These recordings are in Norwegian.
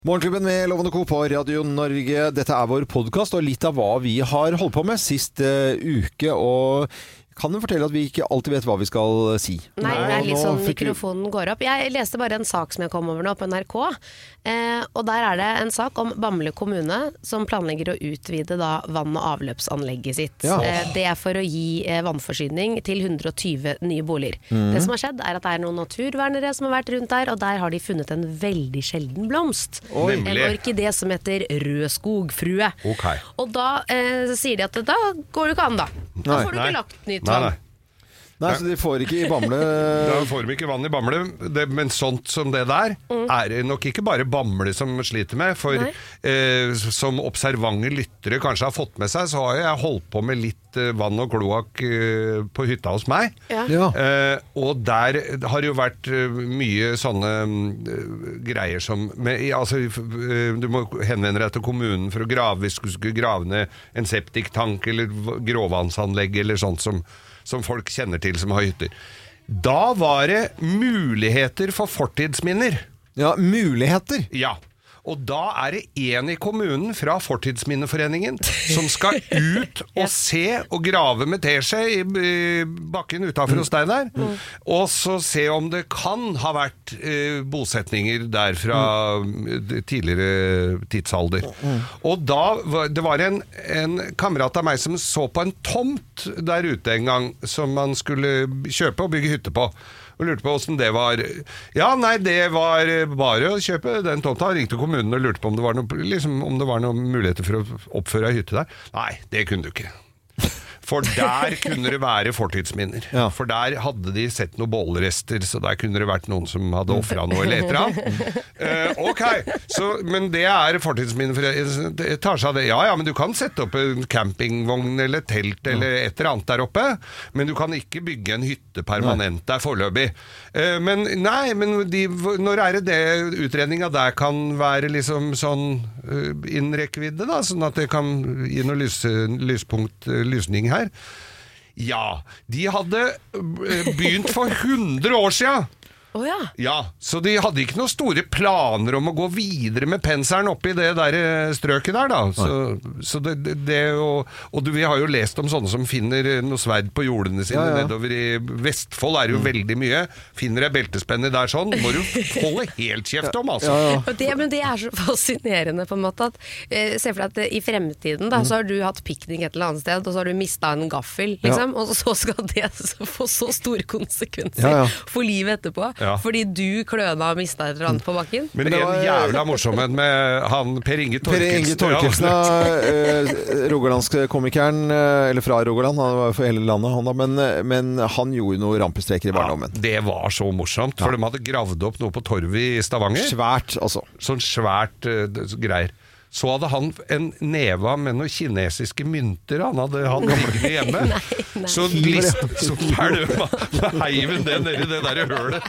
Morgenklubben med Lovende Co på Radio Norge. Dette vår podcast og litt av hva vi har holdt på med sist uke, og kan du fortelle at vi ikke alltid vet hva vi skal si? Nei, det litt sånn mikrofonen går opp. Jeg leste bare en sak som jeg kom over nå på NRK, og der det en sak om Bamble kommune som planlegger å utvide da vann- og avløpsanlegget sitt. Ja. Det for å gi vannforsyning til 120 nye boliger. Det som har skjedd at det noen naturvernere som har vært rundt der, og der har de funnet en veldig sjelden blomst. En orkidé som heter rød skogfrue. Okay. Og da sier de at da går det ikke an da. Da får du ikke lagt nytt vann. Nei, så de får ikke i Bamble. Da får de ikke vann i Bamble, men sånt som det der det nok ikke bare Bamble som sliter med, for som observante lyttere kanskje har fått med seg, så har jeg holdt på med litt vann og kloakk på hytta hos meg. Ja. Og der har jo vært mye sånne greier som altså, du må henvende deg til kommunen for å grave, hvis du skulle grave ned en septiktank eller gråvannsanlegg eller sånt som folk kjenner til som har hytter. Da var det muligheter for fortidsminner. Ja, muligheter. Ja. Og da det en i kommunen fra Fortidsminneforeningen som skal ut og se og grave med teskje i bakken utenfor hos deg der, og så se om det kan ha vært bosetninger der fra tidligere tidsalder. Og da, det var en kamerat av meg som så på en tomt der ute en gang, som man skulle kjøpe og bygge hytte på. Og lurte på hvordan det var. Ja, nei, det var bare å kjøpe den tomta. Ringte kommunen og lurte på om det var noen muligheter for å oppføre ei hytte der. Nei, det kunne du ikke. For der kunne det være fortidsminner. Ja. For der hadde de sett noen bålrester, så der kunne det vært noen som hadde offret noe eller et eller annet. Ok, men det fortidsminner, for det tar seg av det. Ja, men du kan sette opp en campingvogn eller telt eller et eller annet der oppe, men du kan ikke bygge en hytte permanent der foreløpig. Men når det utredningen der kan være liksom sånn innrekvidde da, sånn at det kan gi noe lysning her. Ja, de hadde begynt for 100 år siden. Ja, så de hadde ikke noen store planer om å gå videre med penselen oppi det der strøket der da. Så vi har jo lest om sånne som finner noe sverd på jordene sine nedover i Vestfold det jo veldig mye. Finner jeg beltespenne der sånn, må du holde helt kjeft om, altså. Men det så fascinerende på en måte at se for deg at i fremtiden da, så har du hatt pikning et eller annet sted, og så har du mistet en gaffel, liksom, og så skal det få så store konsekvenser for livet etterpå. Fordi du kløna og mistet et eller annet på bakken. Men det var jævla morsomt med han Per Inge Torkelsen, rogalandske komikeren, eller fra Rogaland, han var for hele landet, men han gjorde noe rampestreker i barndommen. Det var så morsomt, for de hadde gravd opp noe på torvet i Stavanger. Svært, altså. Sånn svært greier. Så hadde han en neva med noen kinesiske mynter han hadde liggende hjemme. Nei. Så heiven det ned i det der hølet.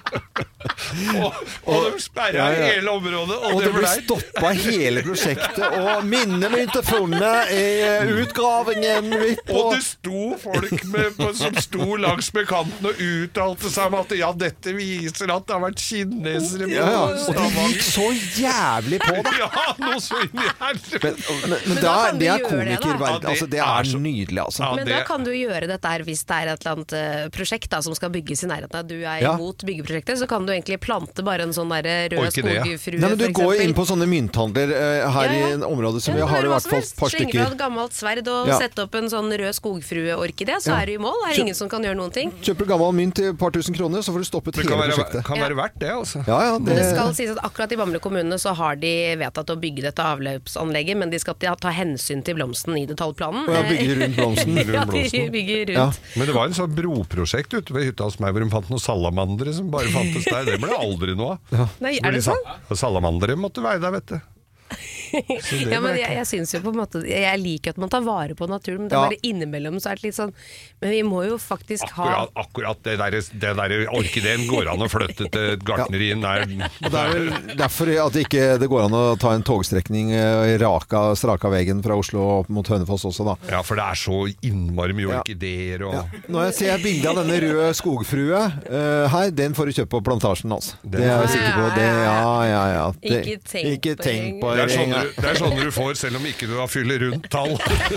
og de sperret hele området. Og det ble stoppet hele prosjektet, og minnemynter funnet i utgravingen midt på. Og det sto folk som sto langs med kanten og uttalte seg om at dette viser at det har vært kinesere på og de gikk så jævlig på det. Noe men det komikerverden, altså det nydelig, altså. Men da kan du gjøre dette her hvis det et eller annet prosjekt da, som skal bygges i nærheten. Du imot byggeprosjektet, så kan du egentlig plante bare en sånn der rød skogfrue. Nei, men du går inn på sånne mynthandler her i en område som vi har i hvert fall et par stykker. Slenger fra et gammelt sverd og setter opp en sånn rød skogfrue-orkidé, så du i mål. Det ingen som kan gjøre noen ting. Kjøper gammel mynt til et par tusen kroner, så får du stoppet hele prosjektet. Det kan være verdt det, altså. Det skal sies at akkurat i Bamble kommune så har de vedtatt å bygge dette avløpsanlegget, men de skal ta hensyn til blomsten i detaljplanen. Bygger rundt blomsten. De bygger rundt. Men det var en sånn broprosjekt ute ved hytta hos meg hvor de fant noen salamandere som bare fantes der. Det ble aldri noe av. Nei, det sånn? Salamandere måtte være der, vet du. Ja, men jeg synes jo på en måte jeg liker at man tar vare på naturen, men det bare innimellom så det litt sånn. Men vi må jo faktisk akkurat det der orkideen går an å flytte til gartnerien der. Og det vel derfor at det går an å ta en togstrekning straka veggen fra Oslo opp mot Hønefoss også, da. Ja, for det så innmari mye orkideer og... Når jeg ser bildet av denne røde skogfrue her, den får du kjøpt på plantasjen, altså. Det jeg sikker på. Ikke tenk på det. Det sånn du får, selv om ikke du har fyller rundt tall.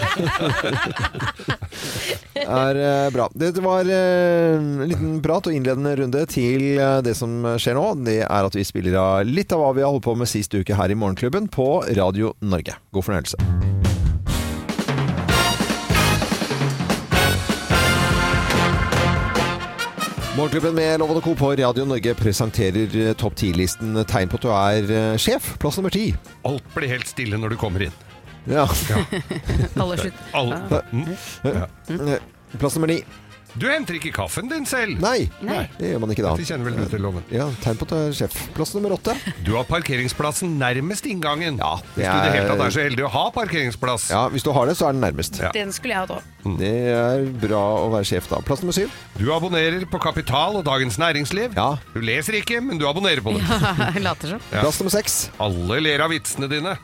Det bra. Det var en liten prat og innledende runde til det som skjer nå. Det at vi spiller av litt av hva vi har holdt på med sist uke her i Morgenklubben på Radio Norge. God fornøyelse. Morgenklubben med Loven og Co. på Radio Norge presenterer topp 10-listen tegn på at du sjef. Plass nummer 10. Alt blir helt stille når du kommer inn. Ja. Alle slutt. Plass nummer 9. Du henter ikke kaffen din selv. Nei, det gjør man ikke da. Vi kjenner vel til loven. Ja, tegn på at du sjef. Plass nummer 8. Du har parkeringsplassen nærmest inngangen. Ja, hvis du det hele tatt så heldig å ha parkeringsplass. Ja, hvis du har det, så den nærmest. Ja. Den skulle jeg hatt også. Det bra å være sjef da. Plass nummer 7. Du abonnerer på Kapital og Dagens Næringsliv. Ja. Du leser ikke, men du abonnerer på det. Ja, later sånn. Plass nummer 6. Alle ler av vitsene dine.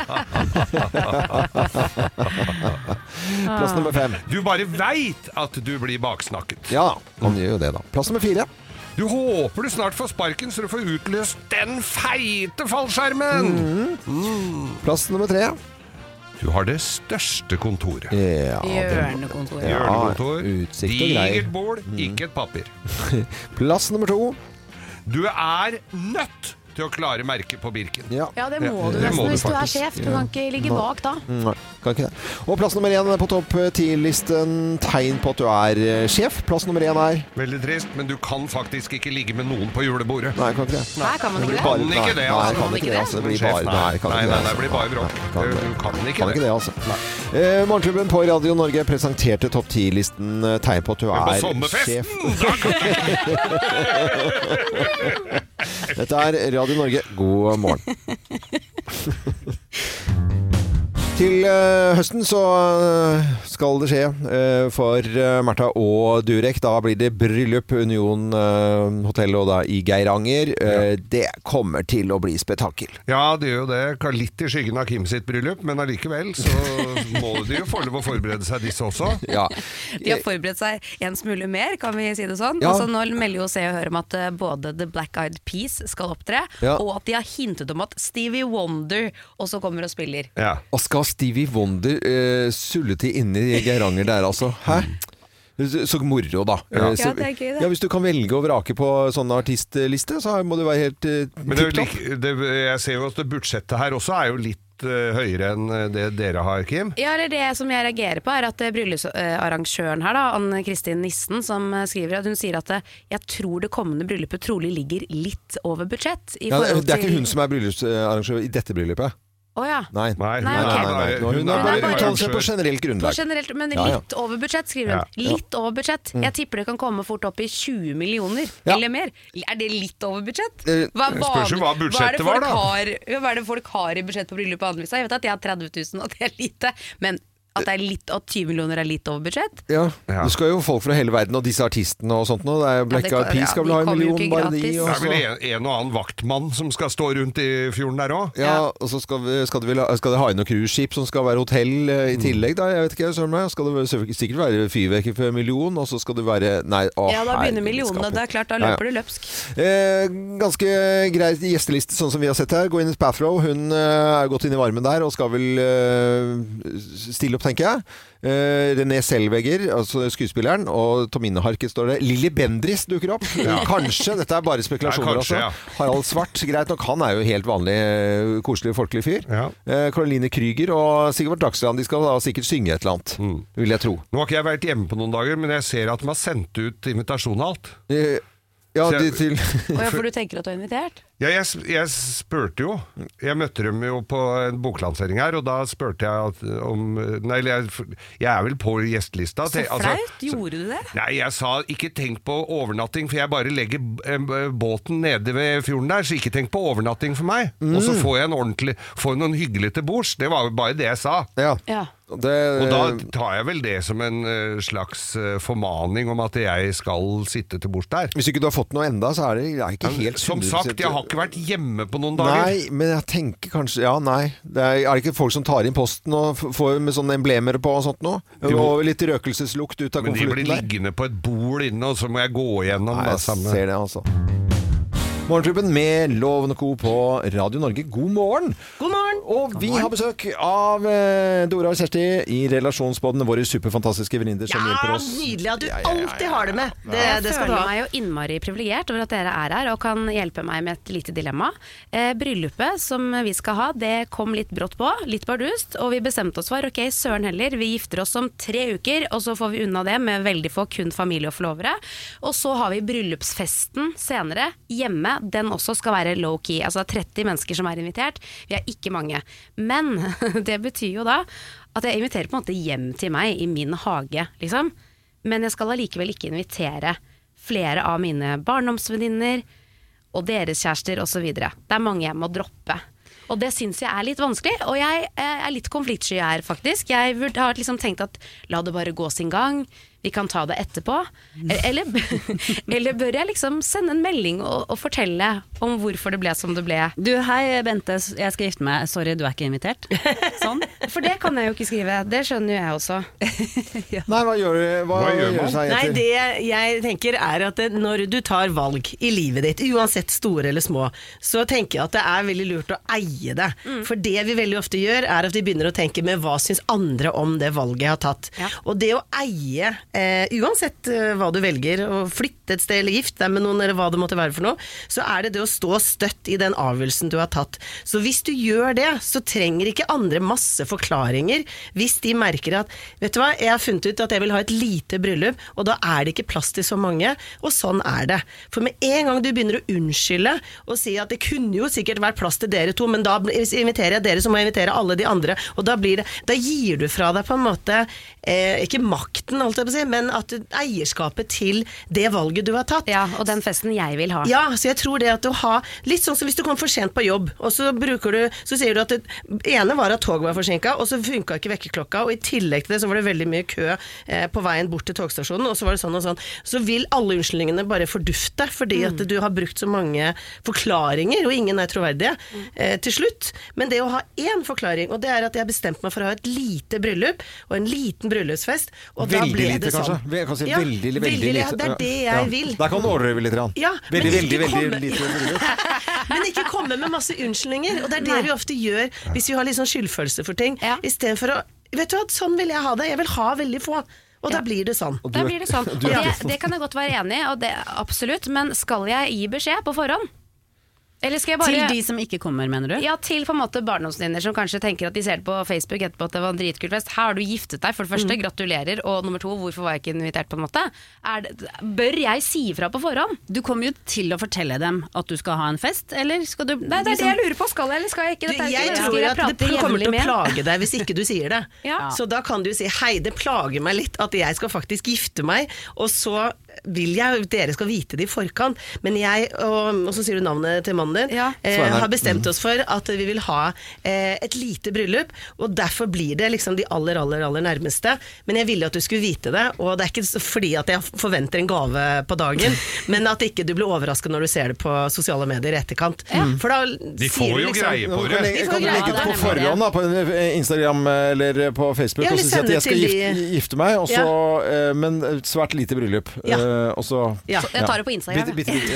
Plass nummer 5. Du bare vet at du blir baksnakket. Ja, man gjør jo det da. Plass nummer 4. Du håper du snart får sparken så du får utløst den feite fallskjermen. Plass nummer 3. Du har det største kontoret. Ja, Hjørnekontor. Hjørnekontor. Utsikt og greier. Digert bord, ikke et papir. Plass nummer 2. Du nødt til å klare merket på Birken. Ja, det må du nesten hvis du sjef. Du kan ikke ligge bak da. Nei, kan ikke det. Og plass nummer 1 på topp 10-listen. Tegn på at du sjef. Plass nummer 1 Veldig trist, men du kan faktisk ikke ligge med noen på julebordet. Nei, kan ikke det. Nei, kan man ikke det? Kan ikke det, altså. Nei, kan ikke det, altså. Det blir bare... Nei, det blir bare bråk. Du kan ikke det. Altså. Morgenklubben på Radio Norge presenterte topp 10-listen tegn på at du sjef. Sommerfesten! Da kan Dette Radio Norge. God morgen. Til høsten så skal det skje for Martha og Durek. Da blir det bryllup Union Hotel og da i Geiranger. Det kommer til å bli spetakkel. Ja, det gjør jo det. Litt i skyggen av Kim sitt bryllup, men allikevel så må de jo få lov å forberede seg disse også. Ja. De har forberedt seg en smule mer, kan vi si det sånn. Ja. Altså, nå melder jo Se og Hør om at både The Black Eyed Peas skal opptre, og at de har hintet om at Stevie Wonder også kommer og spiller. Ja. Og skal Stevie Wonder sullete inne i Geiranger der, altså. Hæ? Så moro, da. Ja, det gøy, det. Ja, hvis du kan velge å vrake på sånn artistliste, så må det være helt tipptopp. Jeg ser jo at budsjettet her også jo litt høyere enn det dere har, Kim? Ja, eller det som jeg reagerer på at bryllupsarrangøren her da, Ann-Kristin Nissen, som skriver at hun sier at jeg tror det kommende bryllupet trolig ligger litt over budsjett. Det ikke hun som bryllupsarrangør i dette bryllupet? Ja. Nei. Okay. Hun har bare uttalt seg på generelt grunnlag. Men litt over budsjett, skriver hun. Litt over budsjett. Jeg tipper det kan komme fort opp i 20 millioner eller mer. Er det litt over budsjett? Spørs jo hva budsjettet var, da. Hva er det folk har i budsjett på bryllup vanligvis? Jeg vet at jeg har 30 000, og det lite, men at det litt, at 20 millioner litt over budsjett? Ja. Du skal jo folk fra hele verden, og disse artistene og sånt nå. Black Eyed Peas skal vel ha 1 million, bare de. Det vel en og annen vaktmann som skal stå rundt i fjorden der også. Ja, og så skal de ha inn noen cruiseskip som skal være hotell i tillegg, da. Jeg vet ikke, skal det sikkert være fyrverkeri for 1 million, og så skal det være... Ja, da begynner millionene, det klart, da løper det løpsk. Ganske greit gjesteliste, sånn som vi har sett her. Gå inn i Spathrow, hun gått inn i varmen der, og skal vel stille opp, tenker jeg. René Zellweger, altså skuespilleren, og Tom Inneharket står det. Lilly Bendriss dukker opp. Kanskje, dette bare spekulasjoner, kanskje, Harald Svart, greit nok, han jo helt vanlig koselig, folkelig fyr. Caroline Krüger og Sigvard Dagsland, de skal da sikkert synge et eller annet, vil jeg tro. Nå har ikke jeg vært hjemme på noen dager, men jeg ser at de har sendt ut invitasjon og alt. Ja, for du tenker at du har invitert? Ja, jeg spurte jo. Jeg møtte dem jo på en boklansering her, og da spurte jeg om Nei, jeg er vel på gjestelista. Så flaut, gjorde du det? Nei, jeg sa ikke tenk på overnatting, for jeg bare legger båten nede ved fjorden der, så ikke tenk på overnatting for meg. Og så får jeg noen hyggelig til bords. Det var jo bare det jeg sa. Ja. Og da tar jeg vel det som en slags formaning om at jeg skal sitte til bords der. Hvis ikke du har fått noe enda, så er det ikke helt... Som sagt, jeg har ikke vært hjemme på noen dager. Nei, men jeg tenker kanskje... Ja, nei. Er det ikke folk som tar inn posten og får med sånne emblemer på og sånt nå? Og litt røkelseslukt ut av konvolutten der. Men de blir liggende på et bord inne, og så må jeg gå igjennom. Nei, jeg ser det altså. Morgenklubben med Loven & Co. på Radio Norge. God morgen! God morgen! Og vi har besøk av Dora og Kjersti i relasjonsbåten, våre superfantastiske venninner som hjelper oss. Ja, nydelig at du alltid har det med. Jeg føler meg jo innmari privilegert over at dere er her og kan hjelpe meg med et lite dilemma. Bryllupet som vi skal ha, det kom litt brått på, litt bardust, og vi bestemte oss for, ok, søren heller, vi gifter oss om 3 uker, og så får vi unna det med veldig få kun familie og forlovere. Og så har vi bryllupsfesten senere hjemme. Den også skal være low-key, altså 30 mennesker som er invitert. Vi er ikke mange. Men det betyr jo da at jeg inviterer på en måte hjem til meg i min hage, liksom. Men jeg skal allikevel ikke invitere flere av mine barndomsvenninner og deres kjærester og så videre. Det er mange jeg må droppe. Og det synes jeg er litt vanskelig, og jeg er litt konfliktsky her faktisk. Jeg har liksom tenkt at la det bare gå sin gang, vi kan ta det etterpå. Eller bør jeg liksom sende en melding og fortelle om hvorfor det ble som det ble? Du, hei Bente, jeg skal gifte meg. Sorry, du er ikke invitert. Sånn. For det kan jeg jo ikke skrive. Det skjønner jo jeg også. Ja. Nei, hva gjør man? Nei, det jeg tenker er at når du tar valg i livet ditt, uansett store eller små, så tenker jeg at det er veldig lurt å eie det. For det vi veldig ofte gjør, er at vi begynner å tenke med hva syns andre om det valget jeg har tatt. Ja. Og det å eie uansett hva du velger, å flytte et sted eller gifte deg med noen eller hva det måtte være for noe, så er det å stå støtt i den avgjørelsen du har tatt. Så hvis du gjør det, så trenger ikke andre masse forklaringer hvis de merker at, vet du hva, jeg har funnet ut at jeg vil ha et lite bryllup, og da er det ikke plass til så mange, og sånn er det. For med en gang du begynner å unnskylde og si at det kunne jo sikkert vært plass til dere to, men da inviterer jeg dere, så må jeg invitere alle de andre, og da gir du fra deg på en måte ikke makten, holdt jeg på å si, men at eierskapet til det valget du har tatt. Ja, og den festen jeg vil ha. Ja, så jeg tror det at å ha, litt sånn som hvis du kommer for sent på jobb, og så sier du at det ene var at tog var forsinket, og så funket ikke vekkerklokka, og i tillegg til det så var det veldig mye kø på veien bort til togstasjonen, og så var det sånn og sånn. Så vil alle unnskyldningene bare fordufte, fordi at du har brukt så mange forklaringer, og ingen er troverdige til slutt. Men det å ha en forklaring, og det er at jeg har bestemt meg for å ha et lite bryllup, og en liten bryllupsfest, og da ble det sånn. Jeg kan si veldig lite. Det er det jeg vil. Der kan du overdrive litt. Ja, veldig lite. Men ikke komme med masse unnskyldninger, og det er det vi ofte gjør hvis vi har litt sånn skyldfølelse for ting. I stedet for å, vet du hva, sånn vil jeg ha det. Jeg vil ha veldig få. Og da blir det sånn. Da blir det sånn. Og det kan jeg godt være enig i, og det, absolutt. Men skal jeg gi beskjed på forhånd? Eller skal jeg bare... Til de som ikke kommer, mener du? Ja, til på en måte barndomsvenninner som kanskje tenker at de ser det på Facebook etterpå at det var en dritkult fest. Her har du giftet deg, for det første, gratulerer. Og nummer 2, hvorfor var jeg ikke invitert på en måte? Bør jeg si fra på forhånd? Du kommer jo til å fortelle dem at du skal ha en fest, eller skal du... Nei, det er det jeg lurer på, skal jeg eller skal jeg ikke? Jeg tror at det kommer til å plage deg hvis ikke du sier det. Så da kan du si, hei, det plager meg litt at jeg skal faktisk gifte meg, og så vil jeg, dere skal vite det i forkant, men jeg, og så sier du navnet til mannen din, har bestemt oss for at vi vil ha et lite bryllup, og derfor blir det liksom de aller nærmeste, men jeg ville at du skulle vite det, og det er ikke fordi at jeg forventer en gave på dagen, men at ikke du blir overrasket når du ser det på sosiale medier i etterkant. For da de får jo liksom, greie på det. Kan du legge det på forhånd da, på Instagram eller på Facebook, og så si at jeg skal gifte meg, og så, men svært lite bryllup. Og så, så jeg tar det på Instagram.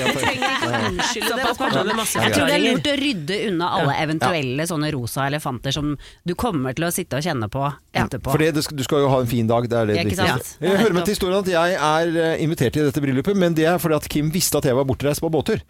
Jeg tror det er lurt å rydde unna alle eventuelle sånne rosa elefanter som du kommer til å sitte og kjenne på etterpå. For du skal jo ha en fin dag, det er det viktigste. Jeg hører med til historien at jeg er invitert til dette bryllupet, men det er fordi at Kim visste at jeg var bortreist på båttur.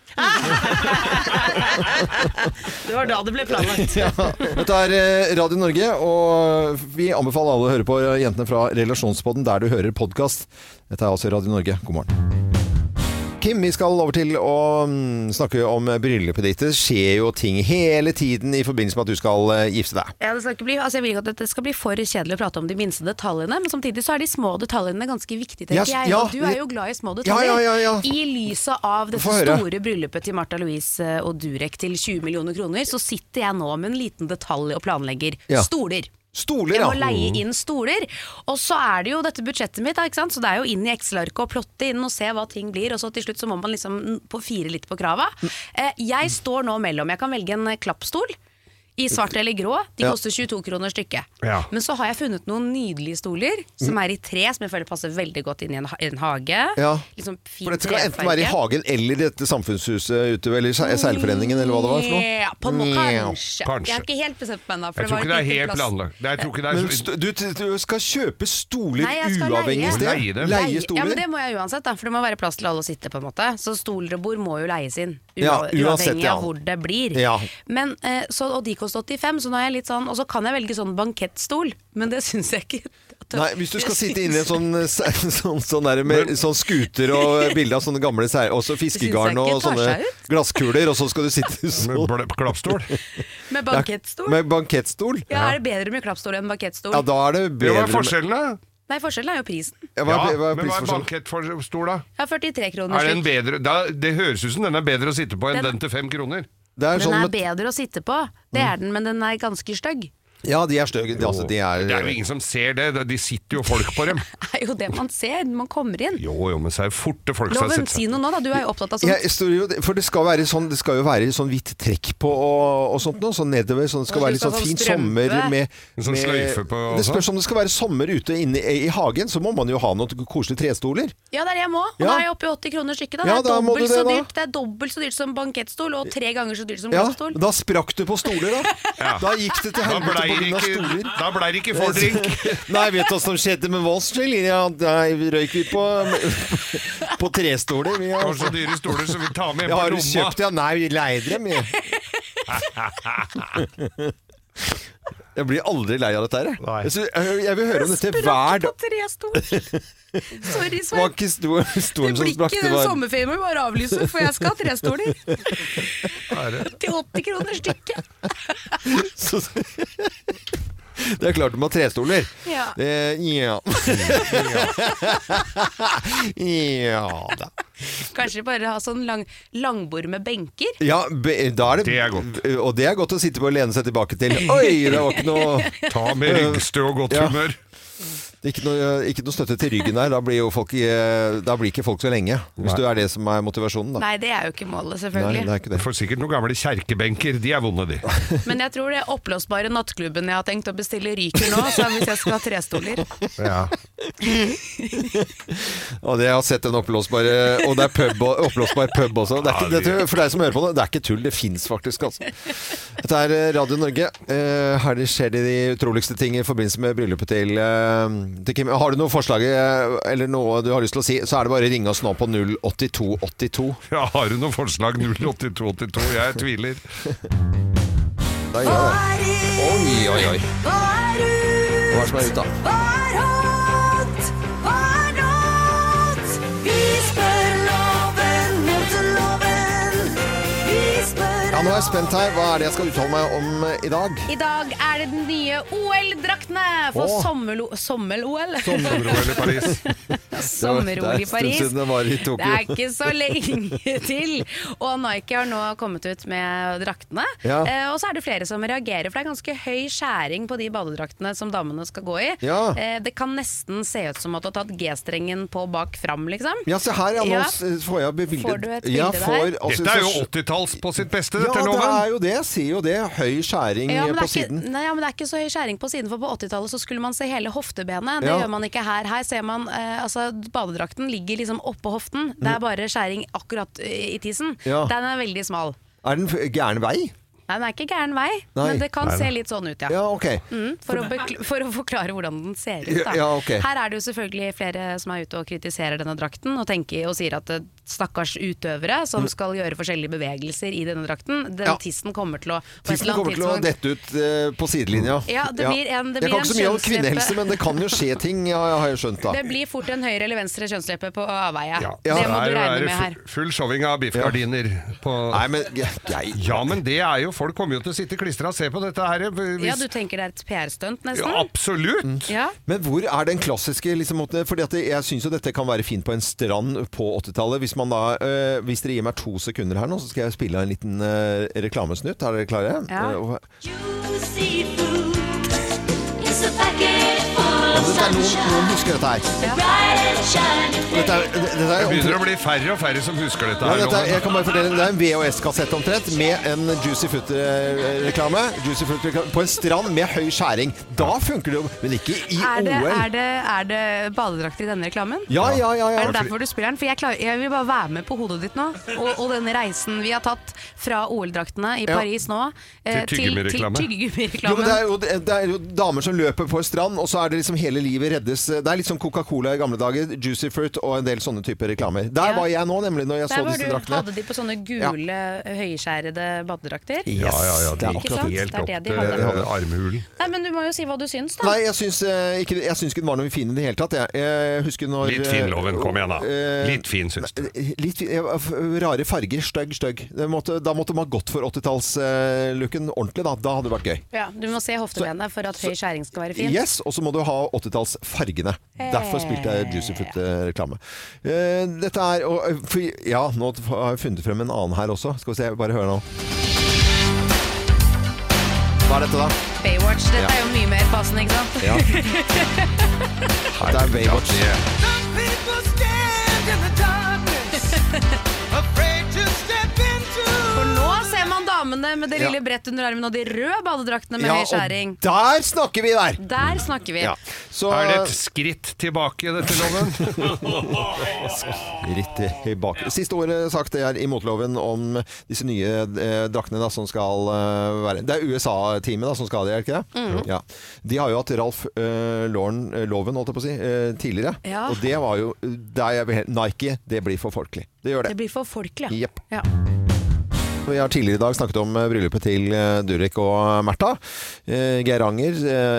Det var da det ble planlagt. Dette er Radio Norge, og vi anbefaler alle å høre på Jentene fra Relasjonspodden der du hører podcast. Dette er altså Radio Norge. God morgen. Kim, vi skal over til å snakke om bryllupet ditt. Det skjer jo ting hele tiden i forbindelse med at du skal gifte deg. Ja, det skal ikke bli, altså jeg vil ikke at det skal bli for kjedelig å prate om de minste detaljene, men samtidig så er de små detaljene ganske viktige, tenker jeg. Og du er jo glad i små detaljer. Ja. I lyset av dette store bryllupet til Martha Louise og Durek til 20 millioner kroner, så sitter jeg nå med en liten detalj og planlegger. Stoler. Jeg må leie inn stoler. Og så er det jo dette budsjettet mitt, ikke sant? Så det er jo inn i Excel-arket og plotte inn og se hva ting blir. Og så til slutt så må man liksom fire litt på krava. Jeg står nå mellom. Jeg kan velge en klappstol i svart eller grå. De koster 22 kroner stykket. Men så har jeg funnet noen nydelige stoler som er i tre, som jeg føler passer veldig godt inn i en hage. Liksom fin for dette kan enten være i hagen eller i dette samfunnshuset ute, eller seilforeningen, eller hva det var for noe. Kanskje. Jeg har ikke helt bestemt meg ennå. Jeg tror ikke det er helt planlagt. Men du skal kjøpe stoler uavhengig sted? Leie stoler? Ja, men det må jeg uansett, da, for det må være plass til alle å sitte på en måte. Så stoler og bord må jo leies inn, uavhengig av hvor det blir. Men, og de koster 85, så nå er jeg litt sånn, og så kan jeg velge sånn bankettstol, men det synes jeg ikke. Nei, hvis du skal sitte inne i en sånn der med sånn skuter og bilder av sånne gamle også fiskegarn og sånne glasskuler, og så skal du sitte med klappstol. Med bankettstol? Med bankettstol? Ja, er det bedre med klappstol enn bankettstol? Ja, da er det bedre. Hva er forskjellen da? Nei, forskjellen er jo prisen. Men hva er bankettstol da? Ja, 43 kroner. Det høres ut som den er bedre å sitte på enn den til 5 kroner. Den er bedre å sitte på, det er den, men den er ganske stygg. Ja, de er stygge. Det er jo ingen som ser det. De sitter jo folk på dem. Det er jo det man ser når man kommer inn. Jo, men så er det fort det folk Loven, si noe nå da, du er jo opptatt av sånt. For det skal jo være sånn hvitt trekk på og sånt nå, sånn nedover, sånn det skal være litt sånn fin sommer med sånn sløyfe på. Det spørs om det skal være sommer ute inne i hagen, så må man jo ha noen koselige trestoler. Ja, det er det jeg må. Og da er jeg oppe i 80 kroner stykket da. Det er dobbelt så dyrt som bankettstol, og 3 ganger så dyrt som glassstol. Ja, da sprakk du på stoler da. Da gikk det til helvete på grunn av stoler. Da ble det ikke for drink. Nei, vet du hva som skjedde med oss? Ja, da røyk vi på trestoler. Det var så dyre stoler, så vi tar med en på lomma. Har du kjøpt? Ja, nei, vi leide dem. Jeg blir aldri lei av dette her. Jeg vil høre om dette hver dag. På trestoler. Sorry, Svein. Det var ikke stolen som sprakk. Det blir ikke den sommerfilmen vi bare avlyser, for jeg skal ha trestoler. Til 80 kroner stykket. Det er klart du må ha trestoler. Ja. Ja da. Kanskje bare ha sånn langbord med benker. Ja, da er det er godt. Og det er godt å sitte på og lene seg tilbake til. Oi, det var ikke noe ta med ryggstø og godt humør. Ikke noe støtte til ryggen der. Da blir ikke folk så lenge. Hvis det er det som er motivasjonen, da. Nei, det er jo ikke målet, selvfølgelig. Nei, det er ikke det. Du får sikkert noen gamle kjerkebenker. De er vonde, de. Men jeg tror det oppblåsbare nattklubben jeg har tenkt å bestille ryker nå, så hvis jeg skal ha trestoler. Ja. Og det jeg har sett en oppblåsbar og det er oppblåsbar pub også. Det er ikke, for deg som hører på det, det er ikke tull. Det finnes faktisk, altså. Dette er Radio Norge. Her skjer det de utroligste ting i forbindelse med bryllupet til Kim. Har du noe forslag eller noe du har lyst til å si, så er det bare å ringe oss nå på 08282. Ja, har du noe forslag? 08282? Jeg tviler. Da gjør jeg det. Oi. Hva er det som er ute da? Hva er hot? Hva er not? Vi spør loven mot loven. Vi spør. Ja, nå er jeg spent her. Hva er det jeg skal uttale meg om i dag? I dag er det den nye OL-draktene for sommer-OL. Sommer-OL i Paris. Sommer-OL i Paris. Det er ikke så lenge til. Og Nike har nå kommet ut med draktene. Ja. Og så er det flere som reagerer, for det er ganske høy skjæring på de badedraktene som damene skal gå i. Ja. Det kan nesten se ut som at du har tatt G-strengen på bak fram, liksom. Ja, se her, nå får jeg bildet. Får du et bilde der? Dette er jo 80-talls på sitt beste, dette loven. loven. Ja, det er jo det. Jeg sier jo det. Høy skjæring på siden. Nei, men det er ikke så høy skjæring på siden, for på 80-tallet så skulle man se hele hoftebenet. Det gjør man ikke her. Her ser man, badedrakten ligger liksom oppå hoften. Det er bare skjæring akkurat i tissen. Ja. Den er veldig smal. Er den gæren vei? Nei, den er ikke gæren vei, Nei. men det kan se litt sånn ut, ja. Ja, ok. For å forklare hvordan den ser ut, da. Ja, ok. Her er det jo selvfølgelig flere som er ute og kritiserer denne drakten, og tenker og sier at stakkars utøvere som skal gjøre forskjellige bevegelser i denne drakten, den tissen kommer til å Tissen kommer til å dette ut på sidelinja. Ja, det blir en Jeg kan ikke så mye om kvinnehelse, men det kan jo skje ting, har jeg skjønt da. Det blir fort en høyre eller venstre kjønnsleppe på avveie. Ja. Det må du regne med her. Full showing av biffgardiner på... Nei, men Ja, men det er jo folk kommer jo til å sitte klistret og se på dette her. Ja, du tenker det er et PR-stunt nesten? Ja, absolutt! Ja. Men hvor er den klassiske liksom, fordi at jeg synes jo dette kan være fint på en strand på 80-tallet. Hvis man da, hvis dere gir meg 2 sekunder her nå, så skal jeg spille en liten reklamesnutt. Er dere klare? Ja. Juicy food is a packet full of Dette er noen sunshine. husker dette her. Bright and shiny. Dette er Det begynner å bli færre og færre som husker dette Ja, her. jeg kan bare fortelle, det er en VHS-kassett omtrent med en Juicy Fruit-reklame på en strand med høy skjæring. Da funker det jo, men ikke i OL. Er det badedrakter i denne reklamen? Ja. Er det derfor du spiller den? For jeg vil bare være med på hodet ditt nå, og denne reisen vi har tatt fra OL-draktene i Paris nå Til tyggegummireklame. Jo, men tyggegummireklamen. det er jo damer som løper på en strand, og så er det liksom hele livet reddes. Det er litt som Coca-Cola i gamle dager, Juicy Fruit og en del sånne typer reklamer. Der var jeg nå, nemlig, når jeg så disse draktene. Hadde de på sånne gule, høyskjærede badedrakter? Yes, Ja, det er Ikke akkurat sant? det. helt Det er opp det de til hadde. armhulen. Nei, men du må jo si hva du syns, da. Nei, jeg syns ikke den var noe fin i det hele tatt. Jeg husker når Litt fin, Loven. Kom igjen, da. Litt fin, syns du. Litt rare farger. Stygg. Da måtte man gått for 80-tallslooken ordentlig, da. Da hadde det vært gøy. Ja, du må se hoftebenet for at høy skjæring skal være fin. Yes, og så må du ha 80-tallsfargene. Derfor spilte jeg Juicy Fruit-reklame. Dette er ja, nå har jeg funnet frem en annen her også. Skal vi se, bare høre nå. Hva er dette da? Baywatch, dette er jo mye mer passende, ikke sant? Ja. Det er Baywatch. For nå ser man damene med det lille brett under armen og de røde badedraktene med høy skjæring. Og der snakker vi der! Der snakker vi. Ja. Så, Er det et skritt tilbake, dette, Loven? Ritt tilbake. Siste året sagt det er i moteloven om disse nye draktene da, som skal være. Det er USA-teamet da, som skal det, er det ikke det? Ja. De har jo hatt Ralph Lauren holdt jeg på å si, tidligere. Ja. Og det var jo Nike, det blir for folkelig. Det gjør det. Det blir for folkelig. Jepp. Ja. Vi har tidligere i dag snakket om bryllupet til Durek og Märtha. Geiranger,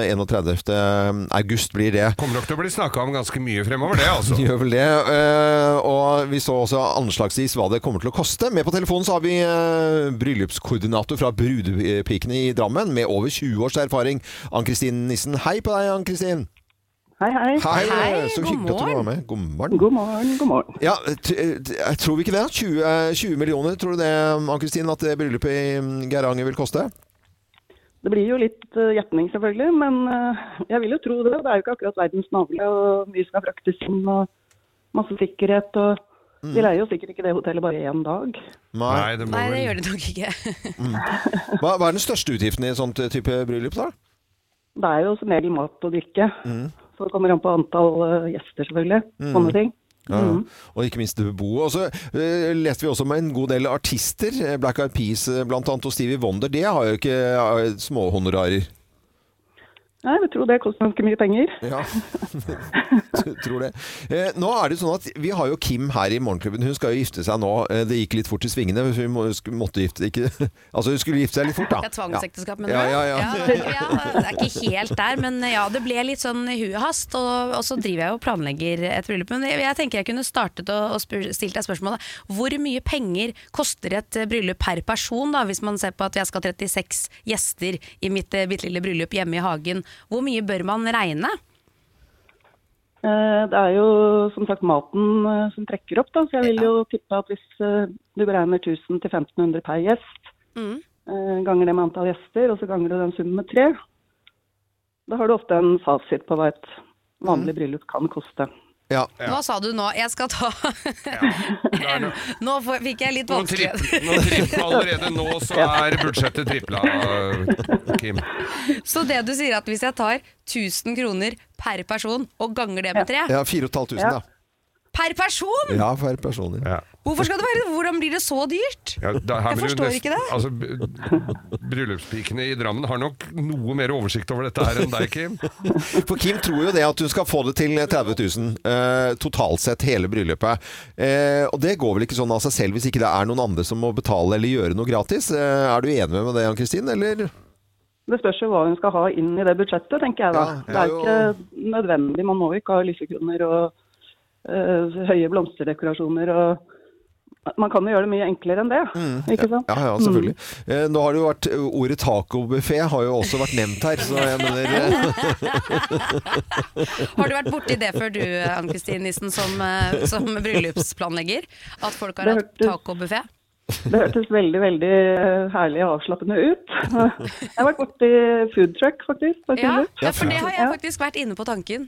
31. august blir det. Kommer nok til å bli snakket om ganske mye fremover, det altså. Gjør vel det. Og vi så også anslagsvis hva det kommer til å koste. Med på telefonen så har vi bryllupskoordinator fra Brudepikene i Drammen med over 20 års erfaring. Ann-Kristin Nissen. Hei på deg, Ann-Kristin. Hei, hei. Hei, så god hyggelig at du var med. God morgen. God morgen, god morgen. Ja, tror vi ikke det? 20 millioner, tror du det, Ann-Kristin, at det bryllupet i Geiranger vil koste? Det blir jo litt gjetning selvfølgelig, men jeg vil jo tro det. Det er jo ikke akkurat verdens navle, og mye skal fraktes inn, og masse sikkerhet, og de leier jo sikkert ikke det hotellet bare en dag. Nei. Det må Nei, det vel... gjør det nok ikke. Hva er den største utgiften i sånt type bryllup da? Det er jo som regel mat og drikke, så det kommer an på antall gjester selvfølgelig, sånne ting. Ja, og ikke minst bo. Og så leste vi også om en god del artister, Black Eyed Peas blant annet, og Stevie Wonder. Det har jo ikke små honorarer. Jeg vil tro det koster ganske mye penger. Ja, tror det. Nå er det sånn at vi har jo Kim her i Morgenklubben. Hun skal jo gifte seg nå. Det gikk litt fort i svingene. Hun måtte gifte ikke. Altså hun skulle gifte seg litt fort da. Det er tvangsekteskap, mener du? Ja. Det er ikke helt der, men ja, det ble litt sånn i huet hast, og så driver jeg og planlegger et bryllup. Men jeg tenker jeg kunne startet og stilt deg spørsmålet. Hvor mye penger koster et bryllup per person da, hvis man ser på at jeg skal ha 36 gjester i mitt bittelille bryllup hjemme i hagen? Hvor mye bør man regne? Det er jo som sagt maten som trekker opp da, så jeg vil jo tippe at hvis du beregner 1000 til 1500 per gjest, ganger det med antall gjester, og så ganger du den summen med 3, da har du ofte en fasit på hva et vanlig bryllup kan koste. Ja. Hva sa du nå? Jeg skal ta Nå fikk jeg litt Noen vanskelig allerede nå så er budsjettet tripla, Kim. Så det du sier at hvis jeg tar 1000 kroner per person og ganger det med 3 Ja, 4500 da. per person? Ja, per person. Ja. Hvorfor skal det være? Hvordan blir det så dyrt? Ja, Jeg forstår ikke det. Altså, bryllupspikene i Drammen har nok noe mer oversikt over dette her enn deg, Kim. For Kim tror jo det at hun skal få det til 30 000 totalt sett hele bryllupet. Og det går vel ikke sånn av seg selv hvis ikke det er noen andre som må betale eller gjøre noe gratis. Er du enig med det, Ann-Kristin, eller? Det spørs jo hva hun skal ha inn i det budsjettet, tenker jeg da. Ja, det er jo ikke nødvendig. Man må jo ikke ha lysekroner og høye blomsterdekorasjoner og man kan jo gjøre det mye enklere enn det, ikke sant? Ja, selvfølgelig. Nå har det jo vært, ordet tacobuffé har jo også vært nevnt her, så jeg mener... Har du vært borti det før du, Ann-Kristin Nissen, som bryllupsplanlegger? At folk har hatt tacobuffé? Det hørtes veldig, veldig herlig og avslappende ut. Jeg har vært borte i food truck, faktisk. Ja, for det har jeg faktisk vært inne på tanken.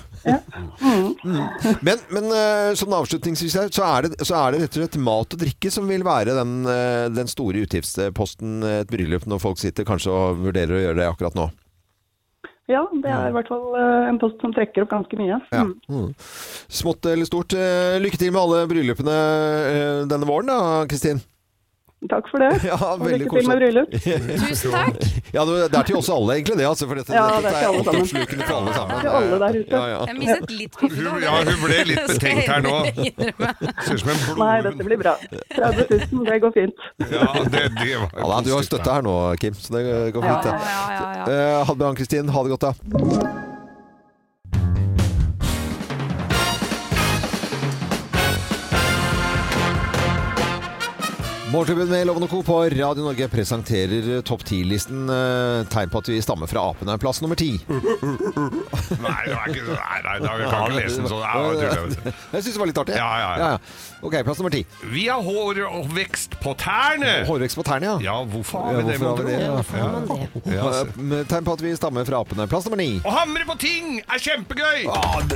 Men sånn avslutningsvis her, så er det rett og slett mat og drikke som vil være den store utgiftsposten et bryllup når folk sitter kanskje og vurderer å gjøre det akkurat nå. Ja, det er i hvert fall en post som trekker opp ganske mye. Ja. Smått eller stort. Lykke til med alle bryllupene denne våren da, Kristin. Takk for det. Ja, og lykke til med bryllup. Tusen takk. Ja, det er til oss alle egentlig det, altså, for dette, det er til alle sammen. Oppslukende for alle sammen. Til alle der ute. Jeg mistet litt piffen. Hun ble litt betenkt her nå. Ser som en blod. Nei, dette blir bra. 30 000, det går fint. Ja, det var du har støtte her nå, Kim, så det går fint. Ha det bra, Ann-Kristin. Ha det godt da. Morgenklubben med Loven og Co. på Radio Norge presenterer topp 10-listen tegn på at vi stammer fra apene. Plass nummer 10. Nei, jeg kan ikke lese den sånn. Jeg synes det var litt artig. Ja. Ok, plass nummer 10. Vi har hårvekst på tærne. Hårvekst på tærne, ja. Ja, hvorfor har vi det? Tegn på at vi stammer fra apene. Plass nummer 9. Å hamre på ting er kjempegøy.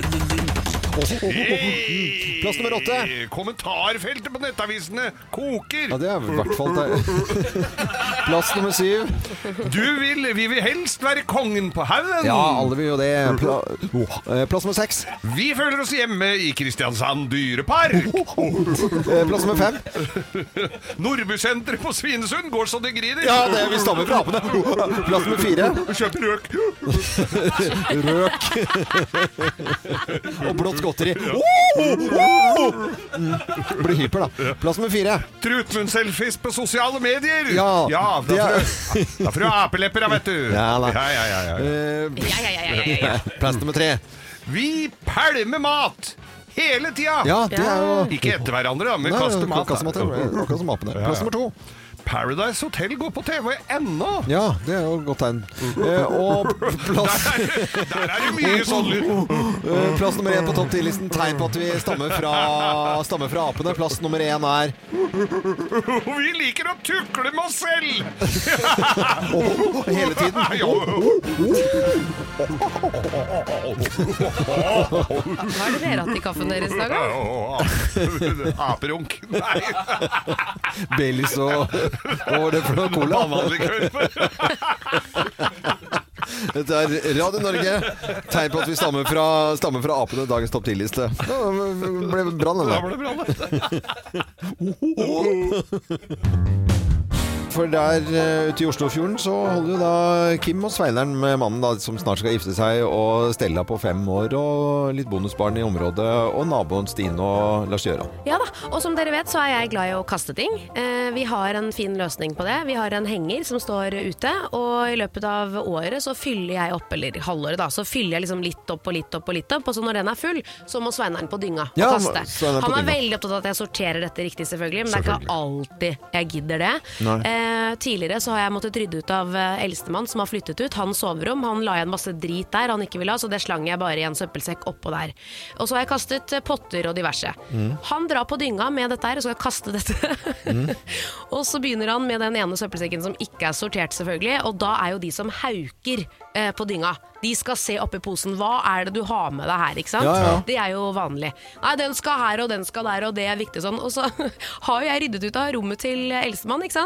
Plass nummer 8. Kommentarfeltet på nettavisene koker. Ja, det er i hvert fall det. Plass nummer 7. Vi vil helst være kongen på haugen. Ja, alle vil jo det. Plass nummer 6. Vi føler oss hjemme i Kristiansand dyrepark. Plass nummer 5. Nordbysenteret på Svinesund går så det griner. Ja, det vi stammer fra apene. Plass nummer 4. Kjøp røk. Røk. Og blått godteri. Blir hyper da. Plass nummer 4. Trutmunn-selfies på sosiale medier. Ja, da får du apelepper, vet du. Ja. Plass nummer 3. Vi pælmer mat hele tida. Ja, det er jo... Ikke etter hverandre, men kaste mat. Akkurat som apene. Plass nummer 2. Paradise Hotel går på TV ennå. Ja, det er jo et godt tegn. Og plass... Der er det mye sånn lyd. Plass nummer 1 på topp 10-listen. Tegn på at vi stammer fra apene. Plass nummer 1 er... Vi liker å tukle med oss selv. Hele tiden. Hva er det dere hatt i kaffen deres i dag da? Aperunk. Nei. Baileys og det for noe cola. Dette er Radio Norge. Tegn på at vi stammer fra apene. Dagens topp 10-liste. Da ble det brann, eller? Da ble det brann. For der ute i Oslofjorden så holder jo da Kim og Sveineren med mannen da, som snart skal gifte seg, og Stella på 5 år og litt bonusbarn i området, og naboen Stine og Lars-Gjøran. Ja da, og som dere vet så er jeg glad i å kaste ting. Vi har en fin løsning på det. Vi har en henger som står ute, og i løpet av året så fyller jeg opp, eller halvåret da, så fyller jeg liksom litt opp og litt opp og litt opp, og så når den er full, så må Sveineren på dynga og kaste. Han er veldig opptatt av at jeg sorterer dette riktig selvfølgelig, men det er ikke alltid jeg gidder det. Tidligere så har jeg måttet rydde ut av eldstemann som har flyttet ut. Hans soverom, han la igjen masse drit der han ikke ville ha, så det slang jeg bare i en søppelsekk oppå der. Og så har jeg kastet potter og diverse. Han drar på dynga med dette her, og så skal jeg kaste dette. Og så begynner han med den ene søppelsekken som ikke er sortert selvfølgelig, og da er jo de som hauker på dynga. De skal se oppi posen, hva er det du har med deg her, ikke sant? Ja. Det er jo vanlig. Nei, den skal her, og den skal der, og det er viktig sånn. Og så har jo jeg ryddet ut av rommet til eldstemann, ikke sant? Og der har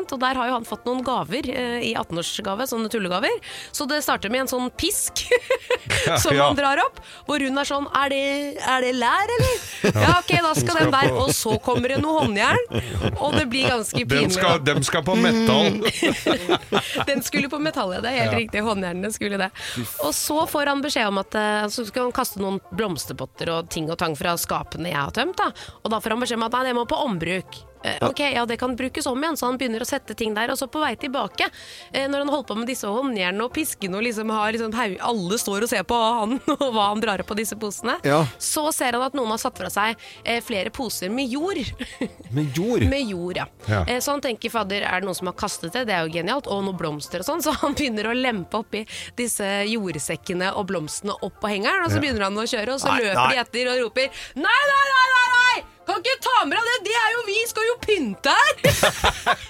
har jo han fått noen gaver i 18-årsgave, sånne tullegaver. Så det starter med en sånn pisk som han drar opp, hvor hun er sånn, er det lær, eller? Ja, ok, da skal den der, og så kommer det noe håndjern, og det blir ganske pinlig. De skal på metall. Den skulle på metall, det er helt riktig, håndjernene skulle det. Og så får han beskjed om at så skal han kaste noen blomsterpotter og ting og tang fra skapene jeg har tømt, da. Og da får han beskjed om at nei, det må på ombruk. Ok, ja, det kan brukes om igjen, så han begynner å sette ting der, og så på vei tilbake, når han holder på med disse håndjernene og piskene, og liksom har liksom, alle står og ser på han, og hva han drar opp på disse posene, så ser han at noen har satt fra seg flere poser med jord. Med jord? Med jord, ja. Så han tenker, fader, er det noen som har kastet det? Det er jo genialt, og noen blomster og sånn, så han begynner å lempe oppi disse jordsekkene og blomstene opp på hengeren, og så begynner han å kjøre, og så løper de etter og roper, nei! Kan ikke ta med deg det, det er jo vi, skal jo pynte her.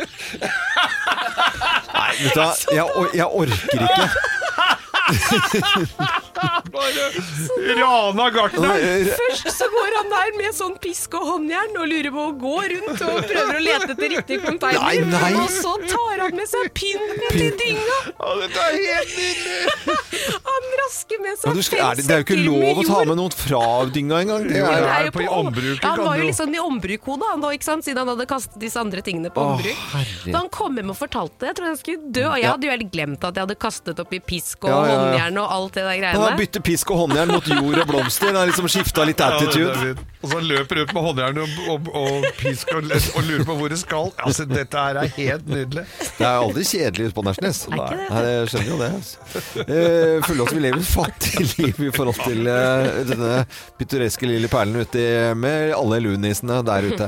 Nei, vet du, jeg orker ikke. Bare rana gartner. Først så går han der med sånn pisk og håndjern og lurer på å gå rundt og prøver å lete etter riktig container. Nei. Og så tar han med seg pynten til dynga. Dette er helt nydelig. Han rasker med seg 5 det er jo ikke lov å ta med noen fra dynga engang. Det er jo på ombruket. Han var jo liksom i ombruk-hodet, han da, ikke sant? Siden han hadde kastet disse andre tingene på ombruk. Da han kom hjem og fortalte det, jeg tror han skulle dø, og jeg hadde jo helt glemt at jeg hadde kastet opp i pisk og håndjern og alt det der greiene. Han bytter pisk og håndjern mot jord og blomster. Han har liksom skiftet litt attitude. Og så løper ut med håndjern og pisk og lurer på hvor det skal. Altså, dette her er helt nydelig. Det er aldri kjedelig ute på Nærsnes. Nei, jeg skjønner jo det. Føler oss vi lever et fattig liv i forhold til denne pittoreske lille perlen ute med alle lunissene der ute.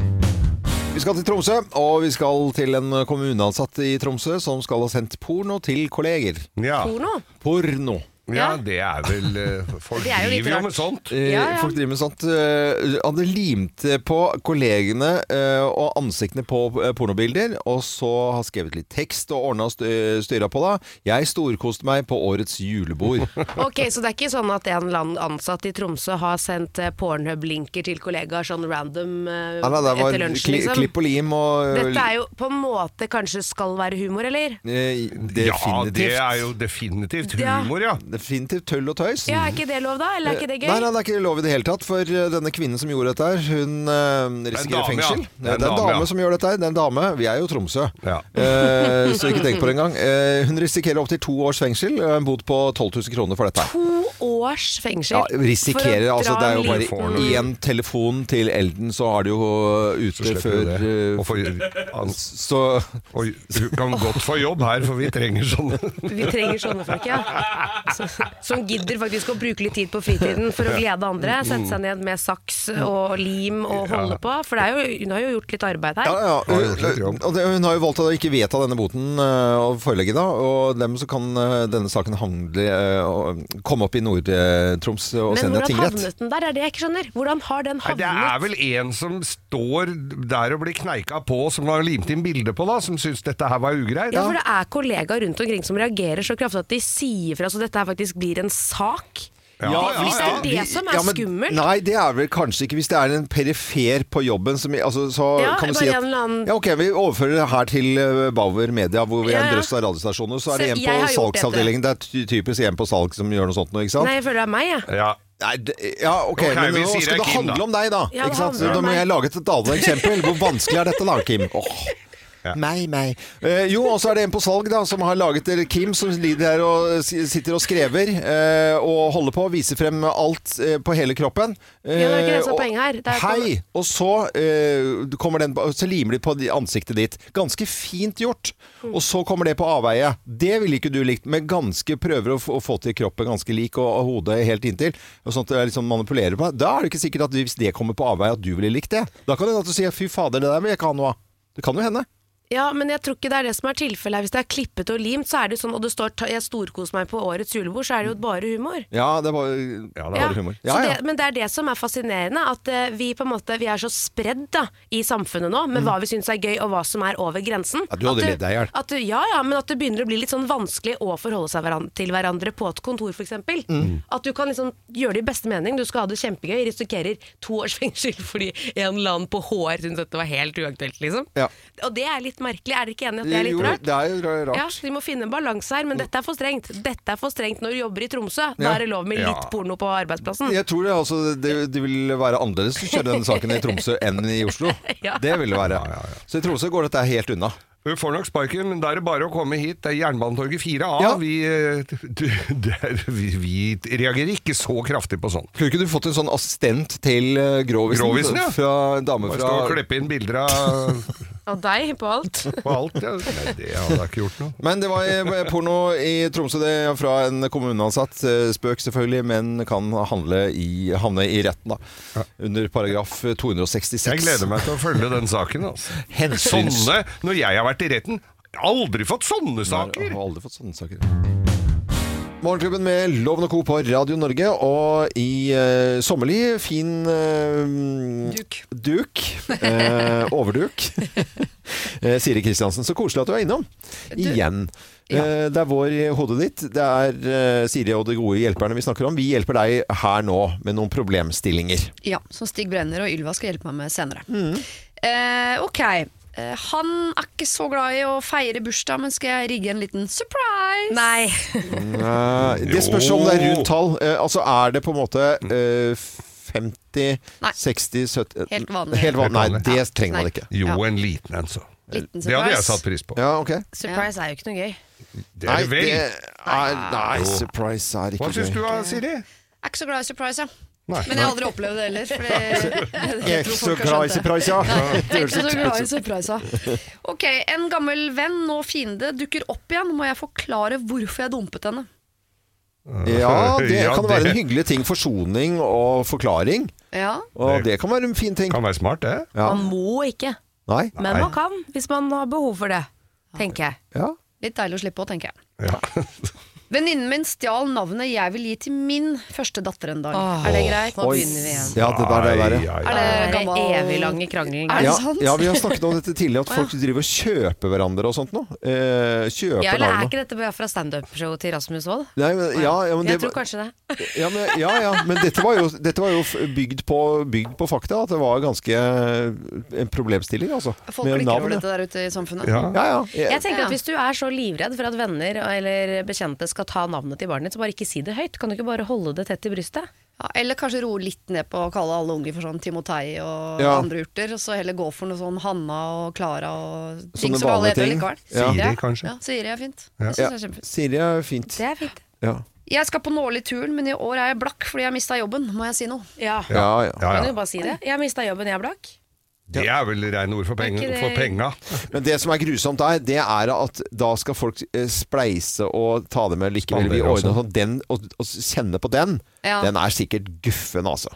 Vi skal til Tromsø, og vi skal til en kommuneansatt i Tromsø som skal ha sendt porno til kolleger. Ja. Porno? Ja, det er vel folk driver jo med sånt. Folk driver med sånt. Hadde limt på kollegene og ansiktene på pornobilder, og så har skrevet litt tekst og ordnet og styret på det. Jeg storkoste meg på årets julebord. Ok, så det er ikke sånn at en eller annen ansatt i Tromsø har sendt Pornhub-linker til kollegaer sånn random etter lunsj, liksom? Klipp og lim og... Dette er jo på en måte kanskje skal være humor, eller? Definitivt. Ja, det er jo definitivt humor, ja. Definitivt tøll og tøys. Ja, er ikke det lov da? Eller er ikke det gøy? Nei, det er ikke lov i det hele tatt, for denne kvinnen som gjorde dette her, hun risikerer fengsel. Det er en dame som gjør dette her. Det er en dame. Vi er jo Tromsø. Ja. Så ikke tenk på det engang. Hun risikerer opp til 2 års fengsel, en bot på 12 000 kroner for dette her. 2 års fengsel? Ja, risikerer. Altså, det er jo bare én telefon til Elden, så har det jo ute før... Så... Oi, hun kan godt få jobb her, for vi trenger sånne. Vi trenger sånne folk, ja. Som gidder faktisk å bruke litt tid på fritiden for å glede andre, sette seg ned med saks og lim og holde på, for det er jo, hun har jo gjort litt arbeid her. Hun har jo valgt å ikke vedta denne boten og forelegge da, og dem så kan denne saken komme opp i Nord-Troms og sende tingrett. Men hvordan havnet den der, er det jeg ikke skjønner? Hvordan har den havnet? Det er vel en som står der og blir kneika på, som har limt inn bilde på da, som synes dette her var ugreit. Ja, for det er kollegaer rundt omkring som reagerer så kraftig at de sier fra, så dette her faktisk blir en sak. Hvis det er det som er skummelt. Nei, det er vel kanskje ikke. Hvis det er en perifer på jobben som, altså, så kan du si at ok, vi overfører det her til Bauer Media, hvor vi er en drøss av radiostasjoner, så er det en på salgsavdelingen. Det er typisk en på salg som gjør noe sånt nå, ikke sant? Nei, jeg føler det er meg, ja. Ok, men nå skal det handle om deg da, ikke sant? Da må jeg lage et annet eksempel. Hvor vanskelig er dette da, Kim? Meg. Jo, og så er det en på salg da, som har laget Kim, som lider her og sitter og skrever og holder på, viser frem alt på hele kroppen. Det er ikke det som er poenget her. Hei! Og så kommer den, så limer de på ansiktet ditt. Ganske fint gjort. Og så kommer det på avveie. Det vil ikke du likt, men ganske prøver å få til kroppen ganske lik og hodet helt inntil, og sånt det liksom manipulerer på. Da er det ikke sikkert at hvis det kommer på avveie at du ville likt det. Da kan du si, fy fader, det der vil jeg ikke ha noe av. Det kan jo hende. Ja, men jeg tror ikke det er det som er tilfellet her. Hvis det er klippet og limt, så er det sånn, og det står 'jeg storkoser meg på årets julebord', så er det jo bare humor. Ja, det var humor. Men det er det som er fascinerende, at vi på en måte, vi er så spredd da, i samfunnet nå, med hva vi synes er gøy, og hva som er over grensen. Ja, du hadde ledd deg her. Ja, men at det begynner å bli litt sånn vanskelig å forholde seg til hverandre på et kontor, for eksempel. At du kan liksom gjøre det i beste mening, du skal ha det kjempegøy, risikerer 2 års fengsel fordi en eller annen på HR synes at det var helt uaktuelt, liksom. Ja. Og det er litt litt merkelig. Er dere ikke enig at det er litt Jo, rart? det er jo rart. Ja, så vi må finne en balanse her, men dette er for strengt. Dette er for strengt når du jobber i Tromsø. Da Ja. er det lov med litt porno på arbeidsplassen. Jeg tror det vil være annerledes å kjøre denne saken i Tromsø enn i Oslo. Ja. Det vil det være. Så i Tromsø går dette helt unna. Du får nok sparken, men da er det bare å komme hit. Det er Jernbanetorget 4A. Ja. Vi reagerer ikke så kraftig på sånt. Kunne ikke du fått en sånn assistent til Gråvisen? Gråvisen, ja. Fra en dame Man fra... skal klippe inn bilder av Og deg på alt. på alt. Ja. Nei, det hadde jeg ikke gjort noe. Men det var porno i Tromsø, det er fra en kommuneansatt. Spøk selvfølgelig, men kan havne i retten da. Under paragraf 266. Jeg gleder meg til å følge den saken. Altså. Sånne, når jeg har vært i retten, jeg har aldri fått sånne saker. Jeg har aldri fått sånne saker. Morgenklubben med Loven og Co på Radio Norge, og i sommerlig fin duk. Overduk. Siri Kristiansen, så koselig at du er innom. Igjen. Det er vår i hodet ditt. Det er Siri og de gode hjelperne vi snakker om. Vi hjelper deg her nå med noen problemstillinger. Ja, som Stig Brenner og Ylva skal hjelpe meg med senere. Ok, han er ikke så glad i å feire bursdag, men skal jeg rigge en liten surprise? Nei. Det spørs om det er rundt tall. Altså er det på en måte 50, Nei. 60, 70 Helt vanlig. Nei, det trenger man ikke. Jo, en liten en så. Liten Det hadde jeg surprise. satt pris på. Ja, ok. Surprise er jo ikke noe gøy. Det er det vel. Nei, surprise er ikke Hva syns du, gøy. Siri? Jeg er ikke så glad i surprise, ja. Nei. Men jeg har aldri opplevd det heller. Ikke så glad i surprise, ja. Jeg er ikke så glad i surprise. Ok, en gammel venn og fiende dukker opp igjen. Må jeg forklare hvorfor jeg dumpet henne? Ja, det Ja, kan være det- en hyggelig ting. Forsoning og forklaring. Ja, Og det kan være en fin ting. Kan være smart, det. Ja. Man må ikke, Nei? men man kan hvis man har behov for det, tenker jeg. Ja. litt deilig å slippe å, tenker jeg. Ja. Venninnen min stjal navnet jeg vil gi til min første datter en dag. Er det greit? Nå Oi. begynner vi igjen. Ja, det der. Er det Det gammel... er evig lange krangling. Er det Ja, sant? ja, vi har snakket om dette tidligere, at folk driver og kjøper hverandre og sånt nå. Kjøper Ja, eller er navnet. ikke dette bare fra stand-up-show til Rasmus Wold? Nei, men, men Jeg det, tror kanskje det. men dette var jo bygd på fakta, at det var ganske en problemstilling, altså. Folk med klikker over navnet. dette der ute i samfunnet. Ja. Ja. Jeg tenker Ja. at hvis du er så livredd for at venner eller bekjente skal ta navnet til barnet ditt, så bare ikke si det høyt. Kan du ikke bare holde det tett i brystet? Ja, eller kanskje roe litt ned på å kalle alle unger for sånn Timotei og Ja. andre urter, og så heller gå for noe sånn Hanna og Klara og ting Sånne som alle vanlige heter ting. likevel. Ja. Siri, kanskje. Ja, Siri er fint. Ja. Jeg synes det er kjempefint. Siri er fint. Det er fint. Ja. Jeg skal på nålig turen, men i år er jeg blakk fordi jeg mistet jobben. Må jeg si noe? Ja. Ja. Kan du bare si det? Jeg har mistet jobben, jeg er blakk. Det er vel reine ord for Er ikke det- penga. Men det som er grusomt der, det er at da skal folk spleise og ta det med likevel. Vi Spandere ordner også. sånn den, og kjenne på den. Ja. Den er sikkert guffen, altså.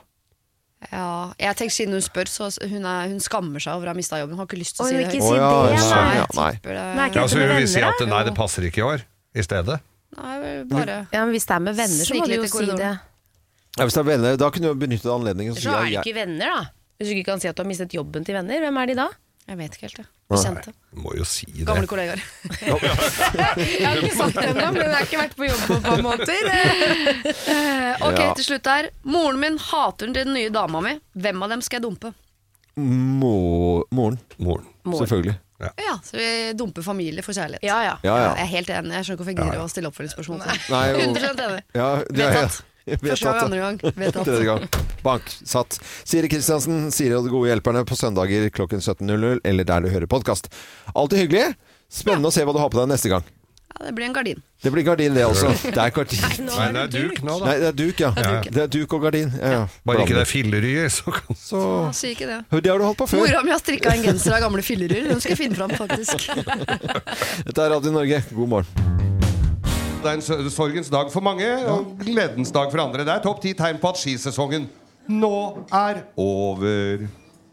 Ja, jeg tenker siden hun spør, så hun skammer seg over å ha mistet jobben. Hun har ikke lyst til å Oi, si det ikke høyt. si det, sånn, nei. ja, nei. Tipper det- Nei, ikke Ja, dette så med hun vil si venner, at da? nei, det passer ikke i år i stedet. Nei, vel, bare Ja, men hvis det er med venner, så Snik må du litt jo i si korridoren. det. Ja, hvis det er venner, da kunne du benyttet anledningen og si Så er det ja, ikke venner, da. Hvis du ikke kan si at du har mistet jobben til venner, hvem er de da? Jeg vet ikke helt, jeg. Bekjente. Må jo si det. Gamle kollegaer. Jeg har ikke sagt det ennå, men jeg har ikke vært på jobb på et par måneder. Ok, Ja. til slutt her. Moren min hater den nye dama mi. Hvem av dem skal jeg dumpe? Moren. Moren. Selvfølgelig. Ja, så vi dumper familie for kjærlighet. Ja, ja. Ja. Jeg er helt enig. Jeg skjønner ikke hvorfor jeg gidder å stille oppfølgingsspørsmål. Nei, jo. 100% enig. Ja, Vedtatt. jeg vet Første gang, at- andre gang. Vedtatt. Tredje gang. Bank. Satt. Siri Kristiansen, Siri og de gode hjelperne på søndager klokken 17.00, eller der du hører podkast. Alltid hyggelig. Spennende å se hva du har på deg neste gang. Ja, det blir en gardin. Det blir gardin, det også. Det er gardin. Nei, det er duk nå, da. Nei, det er duk, ja. Det er duk og gardin. Ja. Bare ikke det er filleryet, så kan Så Si ikke det. det har du holdt på før. Mora mi har strikka en genser av gamle filleruer. Den skal jeg finne fram, faktisk. Dette er Radio Norge. God morgen. Det er en sorgens dag for mange, og gledens dag for andre. Det er topp 10 tegn på at skisesongen nå er over.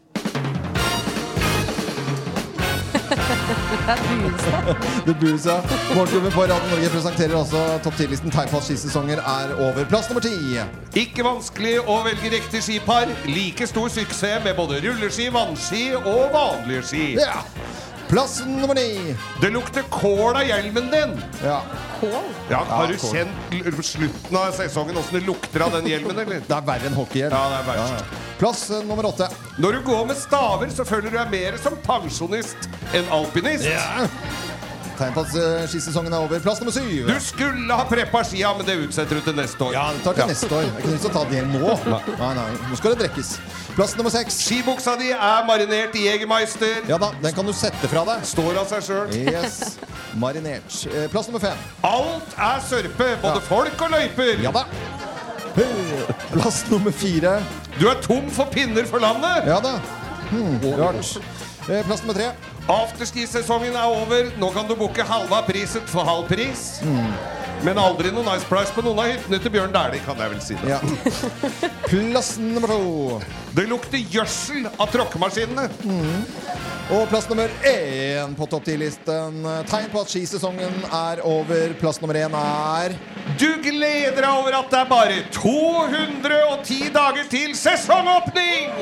Det busa. Morgenklubben på Radio Norge presenterer også topp 10-listen tegn på at skisesonger er over. Plass nummer 10. Ikke vanskelig å velge riktig skipar. Like stor suksess med både rulleski, vannski og vanlige ski. Ja. Plass nummer 9. Det lukter kål av hjelmen din. Ja. kål. Ja, har du kjent slutten av sesongen, hvordan det lukter av den hjelmen, eller? Det er verre enn hockeyhjelm. Ja, det er verst. Plass nummer 8. Når du går med staver, så føler du deg mer som pensjonist enn alpinist. Tegn på at skisesongen er over. Plass nummer 7. Du skulle ha preppa skia, men det utsetter du til neste år. Ja, det tar til neste år. Det er ikke nytt å ta det nå. Nei, nå skal det drekkes. Plass nummer 6. Skibuksa di er marinert i Jegermeister. Ja da, den kan du sette fra deg. Står av seg selv. Yes, marinert. Plass nummer 5. Alt er sørpe, både folk og løyper. Ja da. Plass nummer 4. Du er tom for pinner for landet. Ja da. Rart. Plass nummer 3. Afterski-sesongen er over. Nå kan du booke halva priset for halv pris. Men aldri noen nice price på noen av hyttene til Bjørn Dæhlie, kan jeg vel si. Ja. Plass nummer 2. Det lukter gjødsel av tråkkemaskinene. Og plass nummer 1 på topp 10-listen. Tegn på at skisesongen er over. Plass nummer 1 er... Du gleder deg over at det er bare 210 dager til sesongåpning!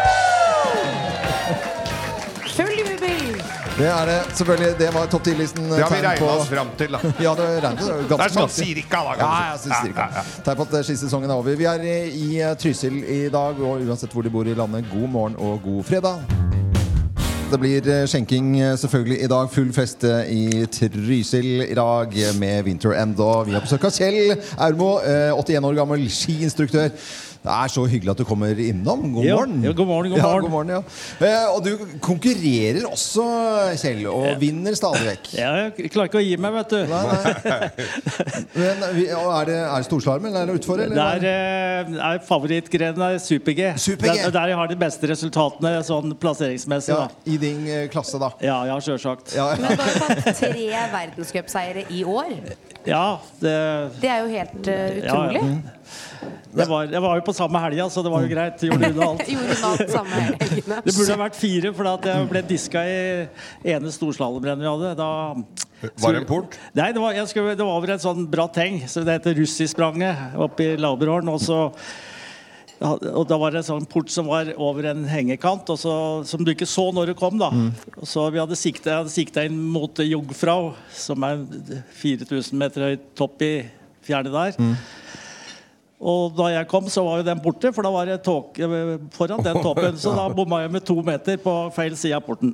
Full jubel! Det er det, selvfølgelig. Det var topp 10-listen. Det har vi regnet oss frem til, da. Ja, det regnet Det er sånn cirka, da. Ja, jeg synes cirka. Tegn på at skisesongen er over. Vi er i Trysil i dag, og uansett hvor de bor i landet, god morgen og god fredag. Det blir skjenking selvfølgelig i dag. Full fest i Trysil i dag med Winter End. Og vi har besøk av Kjell Aurmo, 81 år gammel skiinstruktør. Det er så hyggelig at du kommer innom. God morgen. Ja, god morgen. Ja, god morgen, ja. Og du konkurrerer også, Kjell, og vinner stadig vekk. Ja, jeg klarer ikke å gi meg, vet du. Nei. Men, er det storslalom, eller er det utfor? Eller? Det er favorittgrenen av Super-G. Super-G. Det er der jeg har de beste resultatene sånn plasseringsmessig. Ja, da. i din klasse, da. Ja, selvsagt. Ja. Men du har jo tatt 3 verdenscupseiere i år. Ja, Det er jo helt utrolig. Jeg var jo på samme helga, så det var jo greit. Gjorde unna alt. Gjorde unna alt samme helgene. Det burde ha vært 4, for at jeg ble diska i ene storslalomrennet vi hadde. Var det en port? Nei, det var over et sånn bratt heng, så det heter Russispranget oppe i Lauberhorn, og da var det en sånn port som var over en hengekant, og som du ikke så når du kom, da. Så vi hadde sikta inn mot Jungfrau, som er 4000 meter høyt topp i fjernet der. Og da jeg kom, så var jo den borte, for da var det tåke foran den toppen. Så da bomma jeg med 2 meter på feil side av porten.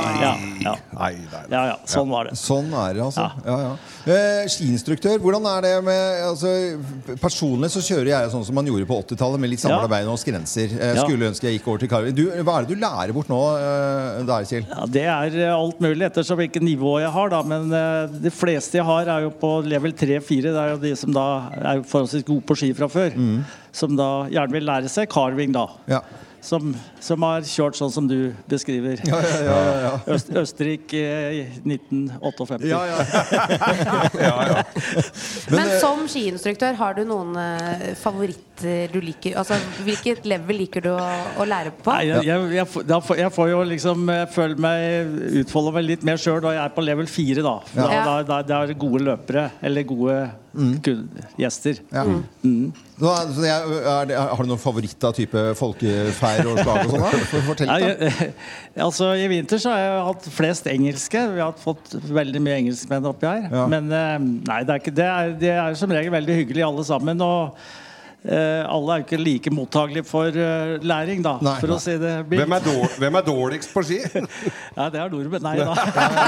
Ja, sånn var det. Sånn er det, altså. Ja. Skiinstruktør, hvordan er det med personlig så kjører jeg sånn som man gjorde på 80-tallet, med litt samlet bein og skrenser. Skulle ønske jeg gikk over til Karvin. Hva er det du lærer bort nå der, Kjell? Ja, det er alt mulig, ettersom hvilket nivå jeg har, da. Men de fleste jeg har er jo på level 3-4. Det er jo de som da er forholdsvis gode på ski fra før, som da gjerne vil lære seg carving, da. Ja. Som har kjørt sånn som du beskriver. Ja. Østerrike 1958. Ja. Men som skiinstruktør, har du noen favoritter du liker? Altså, hvilket level liker du å lære på? Nei, jeg får jo liksom føle meg utfolde meg litt mer selv da jeg er på level 4, da. Da er det gode løpere, eller gode gjester. Har du noen favoritt av type folkefeir og slag og sånn? Fortell litt. Altså, i vinter så har jeg hatt flest engelske. Vi har fått veldig mye engelskmenn oppi her. Men nei, det er som regel veldig hyggelig alle sammen. Og alle er jo ikke like mottagelige for læring, da, for å si det. Hvem er dårligst på ski? Ja, det er nordmenn. Nei da.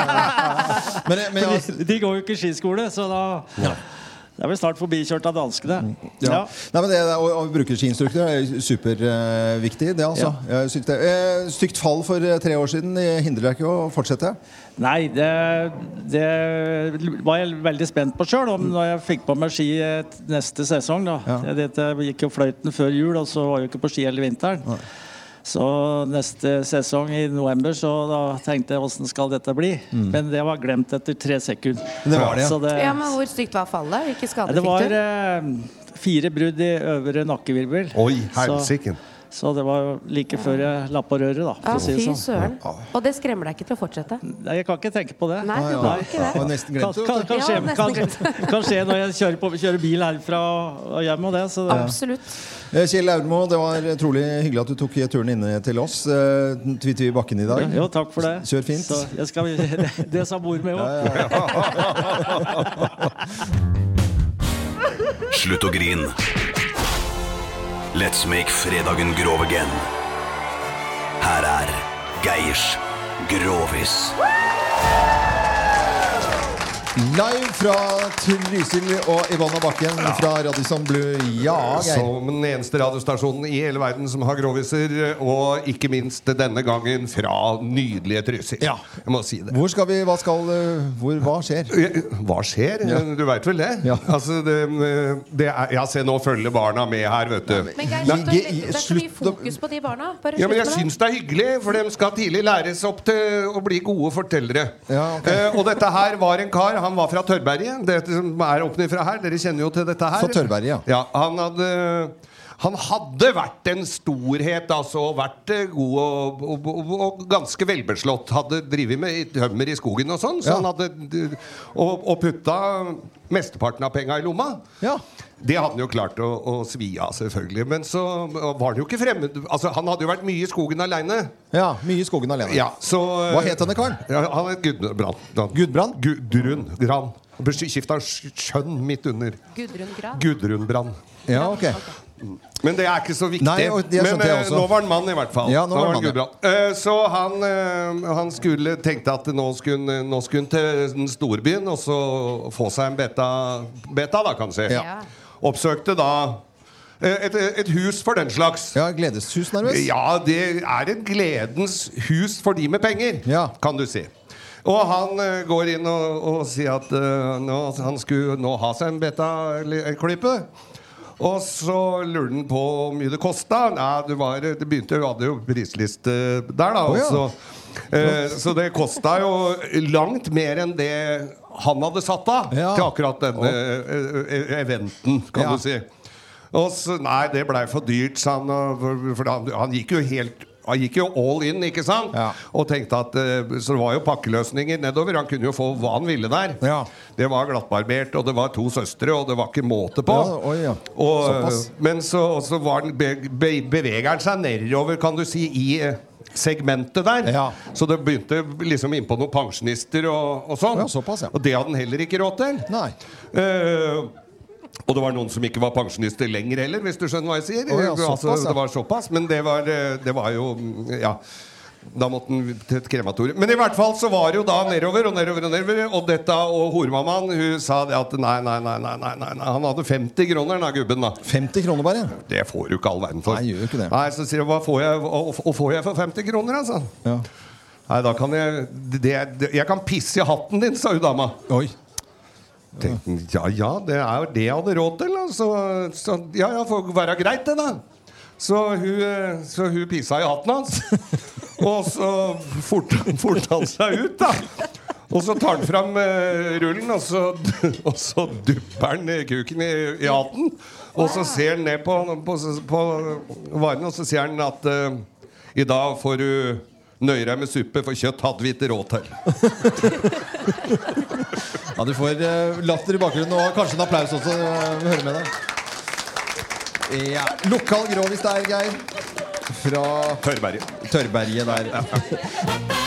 De går jo ikke skiskole, så da... Det er vel snart forbikjørt av danskene. Nei, men det å bruke skiinstruktør er superviktig, det altså. Stygt fall for 3 år siden hindrer deg ikke å fortsette? Nei, det var jeg veldig spent på selv når jeg fikk på meg ski neste sesong. Jeg gikk jo fløyten før jul, og så var jeg ikke på ski hele vinteren. Så neste sesong i november, så da tenkte jeg hvordan skal dette bli. Men det var glemt etter 3 sekunder. Det var det, ja. Men hvor stygt var fallet? Hvilke skader fikk du? Det var 4 brudd i øvre nakkevirvel. Oi, helsike. Så det var jo like før jeg la på røret, da. Ja, For å si det fy sånn. søren. Og det skremmer deg ikke til å fortsette? Nei, jeg kan ikke tenke på det. Nei, du kan ikke det. Og nesten glemt det. Kan skje, Ja, nesten glemt. kan skje når jeg kjører bil herfra og hjem og det. Så det Absolutt. Kjell Aurmo, det var utrolig hyggelig at du tok turen inne til oss. Tvi bakken i dag. jo, takk for det. Kjør fint. Så jeg skal, det sa mor med også. Slutt å grin. Let's make fredagen grov again. Her Geirs Grovis. Live fra Trysil og Ivana Bakken fra Radisson Blue. Ja, Geir. Som den eneste radiostasjonen i hele verden som har groviser, og ikke minst denne gangen fra nydelige Trysil. Ja. Jeg må si det. Hva skjer? Hva skjer? Du vet vel det? Ja. Altså, det er, se, nå følger barna med her, vet du. Men Geir, det er så mye fokus på de barna. Bare Ja, men jeg slutt med det. syns det er hyggelig, for de skal tidlig læres opp til å bli gode fortellere. Ja, ok. Og dette her var en kar. Han var fra Tørberget. Det som er opp ned fra her. Dere kjenner jo til dette her. Fra Tørberget, ja. Han hadde vært en storhet, altså, og vært god og ganske velbeslått. Hadde drivet med tømmer i skogen og sånn, så Ja. han hadde og putta mesteparten av penga i lomma. Ja. Det hadde han jo klart å svi av, selvfølgelig. Men så var han jo ikke fremmed. Altså, han hadde jo vært mye i skogen alene. Ja, mye i skogen alene. Ja, så, Hva het denne karen? Ja, han het Gudbrand. Gudbrand? Gudrun Gran. Skifta skjønn midt under. Gudrun Gran. Gudrun Brand. Ja, ok. Men det er ikke så viktig. Nei, og det skjønte jeg også. Nå var han mann, i hvert fall. Ja, nå var han mann, Gudbrand. Så han skulle tenkte at nå skulle han til den storbyen og så få seg en beta da, kan du si. Ja. Oppsøkte da et hus for den slags. Ja, gledeshus nærmest. Ja, det er et gledens hus for de med penger, Ja. kan du si. Og han går inn og sier at han skulle nå ha seg en beta-klippe. Og så lurer han på hvor mye det kostet. Nei, vi hadde jo prisliste der da. Oh, ja. Så det kostet jo langt mer enn det han hadde satt av til akkurat denne eventen, kan du si. Og så, nei, det ble for dyrt, sa han. For han gikk jo all in, ikke sant? Ja. Og tenkte at så det var jo pakkeløsninger nedover. Han kunne jo få hva han ville der. Ja. Det var glattbarbert, og det var 2 søstre, og det var ikke måte på. Ja, oi, ja. Såpass. Men så var han, beveger han seg nedover, kan du si, i segmentet der. Ja. Så det begynte liksom inn på noen pensjonister og sånn. Ja, såpass, ja. Og det hadde han heller ikke råd til. Nei. Og det var noen som ikke var pensjonister lenger heller, hvis du skjønner hva jeg sier. Ja, såpass, ja. Det var såpass, men det var jo, ja, da måtte han til et krematorium. Men i hvert fall så var det jo da nedover, og dette, og hormammaen, hun sa det at nei, han hadde 50 kroner, da, gubben da. 50 kroner bare? Det får du ikke all verden for. Nei, gjør jo ikke det. Nei, så sier jeg, hva får jeg for 50 kroner, altså? Ja. Nei, da kan jeg kan pisse i hatten din, sa hun dama. Oi. Tenkte, ja, det er jo det jeg hadde råd til, da. Så ja, får være greit det da. Så hun pissa i hatten hans. Og så fort han seg ut da. Og så tar han frem rullen, og så dupper han kuken i hatten. Og så ser han ned på varene, og så sier han at i dag får du nøye deg med suppe, for kjøtt hadde vi ikke råd til. Ja, du får latter i bakgrunnen og kanskje en applaus også. Vi hører med deg. Ja, lokal grovis der, Geir. Fra Tørberget der. Ja.